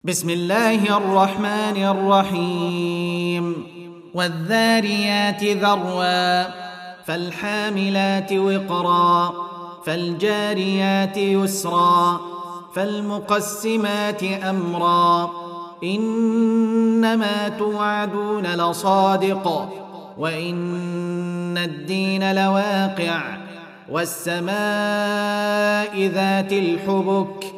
بسم الله الرحمن الرحيم والذاريات ذروا فالحاملات وقرا فالجاريات يسرا فالمقسمات أمرا إنما توعدون لصادق وإن الدين لواقع والسماء ذات الحبك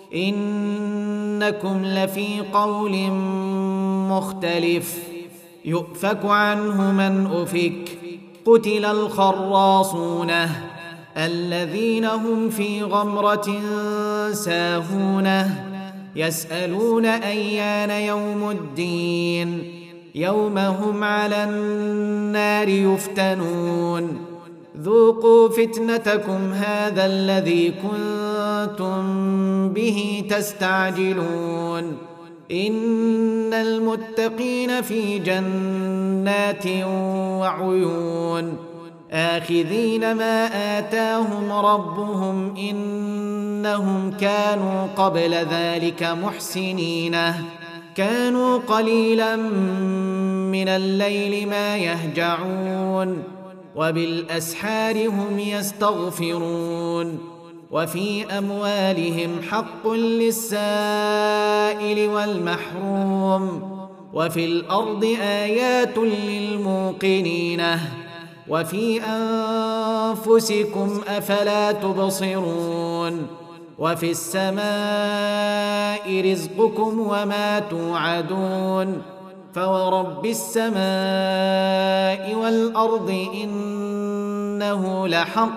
إنكم لفي قول مختلف يؤفك عنه من أفك قتل الخراصون الذين هم في غمرة ساهون يسألون أيان يوم الدين يوم هم على النار يفتنون ذوقوا فتنتكم هذا الذي كنتم به تستعجلون إن المتقين في جنات وعيون آخذين ما آتاهم ربهم إنهم كانوا قبل ذلك محسنين كانوا قليلا من الليل ما يهجعون وبالأسحار هم يستغفرون وفي أموالهم حق للسائل والمحروم وفي الأرض آيات للموقنين وفي أنفسكم أفلا تبصرون وفي السماء رزقكم وما توعدون فورب السماء والأرض إنه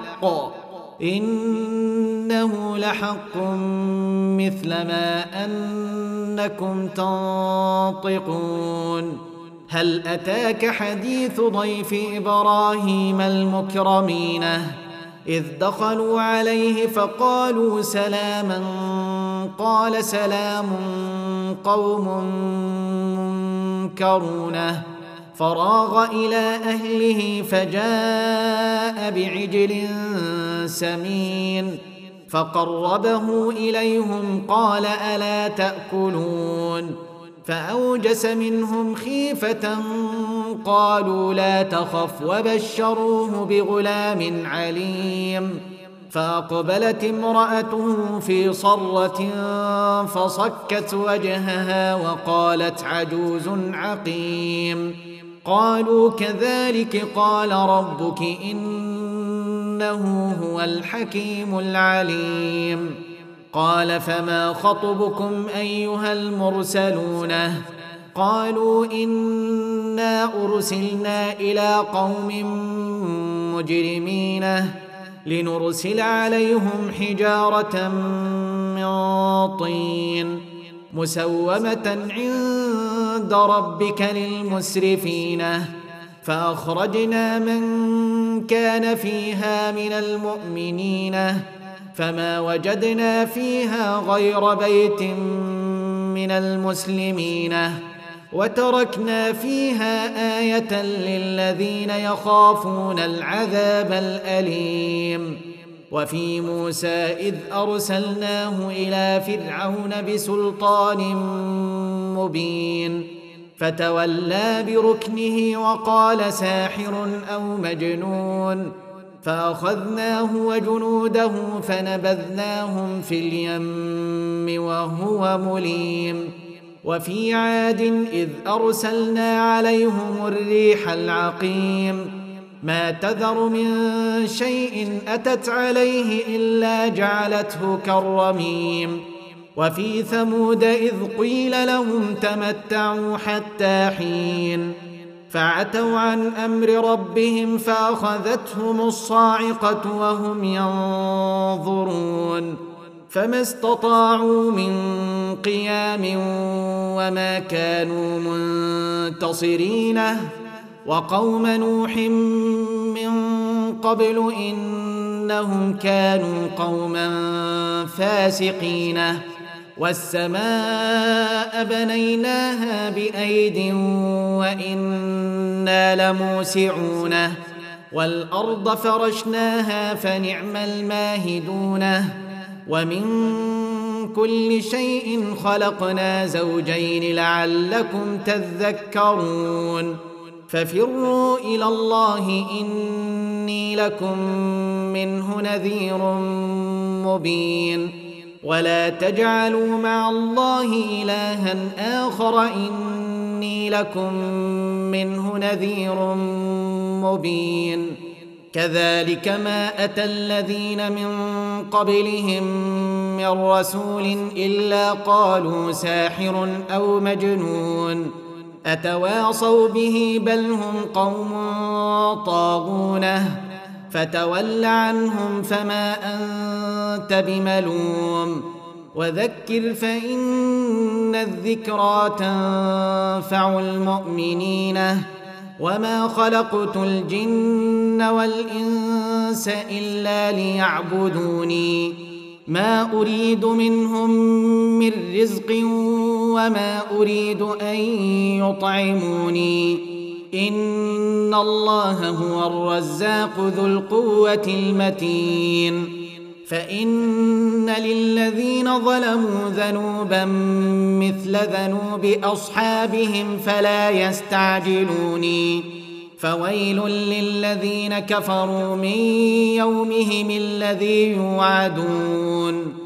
لحق مثل ما أنكم تنطقون هل أتاك حديث ضيف إبراهيم المكرمين إذ دخلوا عليه فقالوا سلاما قال سلام قوم منكرون فراغ إلى أهله فجاء بعجل سمين فقربه إليهم قال ألا تأكلون فأوجس منهم خيفة قالوا لا تخف وبشروه بغلام عليم فأقبلت امرأته في صرة فصكت وجهها وقالت عجوز عقيم قالوا كذلك قال ربك إنه هو الحكيم العليم قال فما خطبكم أيها المرسلون قالوا إنا أرسلنا إلى قوم مجرمين لنرسل عليهم حجارة من طين مسومة عند ربك للمسرفين فأخرجنا من كان فيها من المؤمنين فما وجدنا فيها غير بيت من المسلمين وتركنا فيها آية للذين يخافون العذاب الأليم وفي موسى إذ أرسلناه إلى فرعون بسلطان مبين فتولى بركنه وقال ساحر أو مجنون فأخذناه وجنوده فنبذناهم في اليم وهو مليم وفي عاد إذ أرسلنا عليهم الريح العقيم ما تذر من شيء أتت عليه إلا جعلته كالرميم وفي ثمود إذ قيل لهم تمتعوا حتى حين فعتوا عن أمر ربهم فأخذتهم الصاعقة وهم ينظرون فما استطاعوا من قيام وما كانوا منتصرين وقوم نوح من قبل إنهم كانوا قوما فاسقين والسماء بنيناها بأيد وإنا لموسعون والأرض فرشناها فنعم الماهدون ومن كل شيء خلقنا زوجين لعلكم تذكرون ففروا إلى الله إني لكم منه نذير مبين ولا تجعلوا مع الله إلها آخر إني لكم منه نذير مبين كذلك ما أتى الذين من قبلهم من رسول إلا قالوا ساحر أو مجنون أتواصوا به بل هم قوم طاغونه فتول عنهم فما أنت بملوم وذكر فإن الذكرى تنفع المؤمنين وما خلقت الجن والإنس إلا ليعبدوني ما أريد منهم من رزق وما أريد أن يطعموني إن الله هو الرزاق ذو القوة المتين فإن للذين ظلموا ذنوبا مثل ذنوب أصحابهم فلا يستعجلوني فويل للذين كفروا من يومهم الذي يوعدون